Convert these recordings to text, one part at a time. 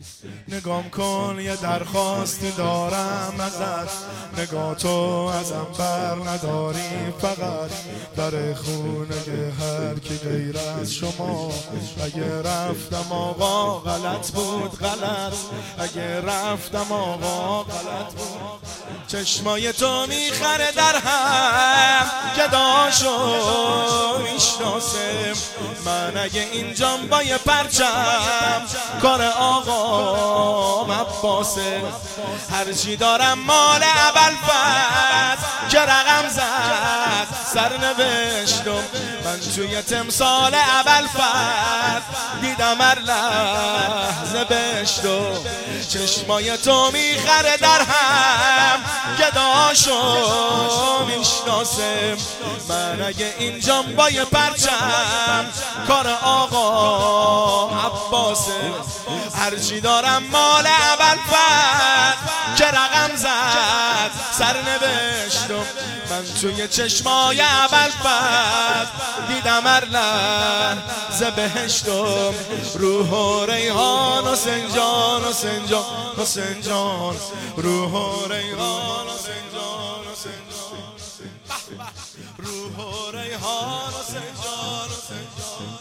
نگام کن یه درخواستی دارم ازت، نگاه تو ازم بر نداری فقط. در خونه هر کی غیر از شما، اگه رفتم آقا غلط بود غلط، اگه رفتم آقا غلط بود. چشمای تو میخره در هم گداشو میشناسم من، اگه اینجام با یه پرچم کار آقا عباسه. هرچی دارم مال ابوالفضل که رقم زد سرنوشتم من، توی تمثال ابوالفضل دیدم هر لحظه بشتم. چشمای تو میخره در هم گداشو میشناسم من، اگه اینجام با یه پرچم کار آقا عباسه. هرچی دارم مال ابوالفضل که رقم زد سرنوشتم من، توی چشمای ابوالفضل دیدم هر لحظه بهشتم. روح و ریحان حسین جان حسین جان حسین جان، روح و ریحان حسین جان حسین جان، روح و ریحان حسین جان حسین جان.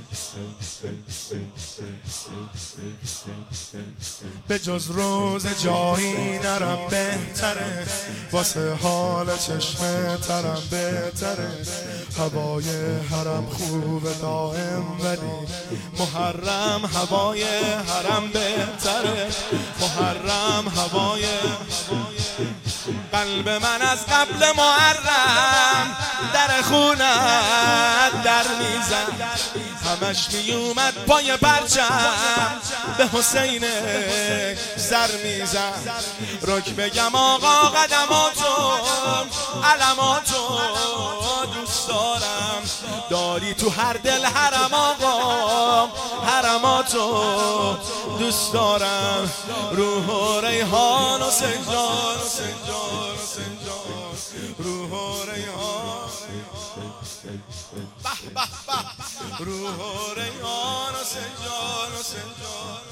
به جز روز جایی نرم بهتره، واسه حال چشم ترم بهتره. هوای حرم خوبه دائم ولی محرم هوای حرم بهتره. محرم هوای قلب من از قبل محرم در خونت در میزن، همش میومد پای پرچم به حسین سر میزن. رک بگم آقا قدماتو علماتو دوست دارم، داری تو هر دل حرم آقا حرماتو دوست دارم. روح و ریحان حسین جان حسین جان حسین جان، روح و ریحان به به به، روح و ریحان حسین جان حسین جان.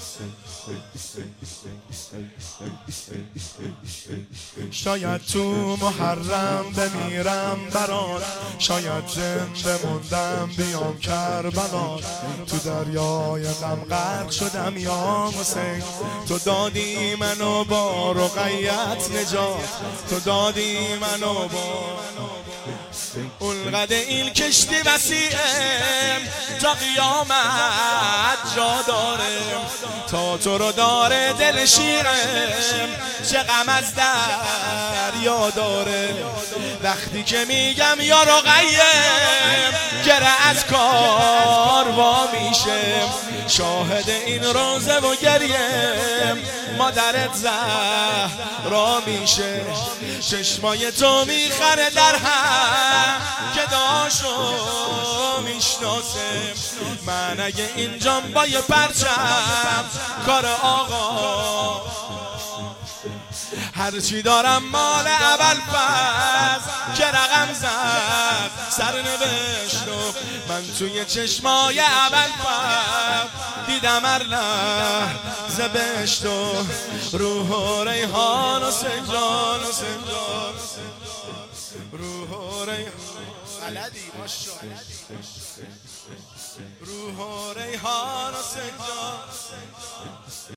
شاید تو محرم بمیرم برات، شاید زنده موندم بیام کربلا. تو دریای غم غرق شدم یا حسین، تو دادی منو با رقیت نجات، تو دادی منو با اونقدر این کشتی وسیعه تا قیامت جا داره. تا تو رو داره دل شیرم چه غم از دریا داره. وقتی که میگم یا رقیه گره از کار وا میشه، شاهد این روزه و گریه مادرت زهرا میشه. چشمای تو میخره در هم گداشو میشناسم من، اگه اینجام با یه پرچم کار آقا. هرچی دارم مال ابوالفضل که رقم زد سرنوشتم من، توی چشمای ابوالفضل دیدم هر لحظه بهشتم. روح و ریحان حسین جان حسین جان، روح و ریحان بلدی ماشاءالله، روح و ریحان حسین جان.